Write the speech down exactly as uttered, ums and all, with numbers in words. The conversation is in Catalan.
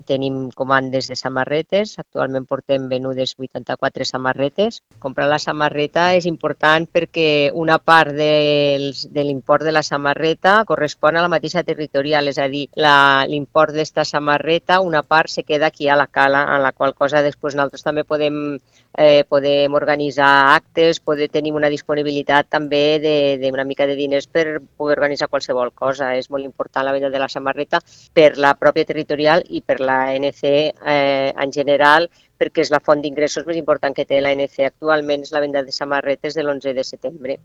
tenim comandes de samarretes, actualment portem venudes vuitanta-quatre samarretes. Comprar la samarreta és important perquè una part dels, de l'import de la samarreta correspon a la mateixa territorial, és a dir, l'import d'esta samarreta, una part se queda aquí a la cala, en la qual cosa després nosaltres també podem, eh, podem organitzar actes, poder tenir una disponibilitat també d'una mica de diners per poder organitzar qualsevol cosa. És molt important la venda de la samarreta per la pròpia territorial i per la la A N C eh, en general, perquè és la font d'ingressos més important que té l'A N C actualment, és la venda de samarretes de l'onze de setembre.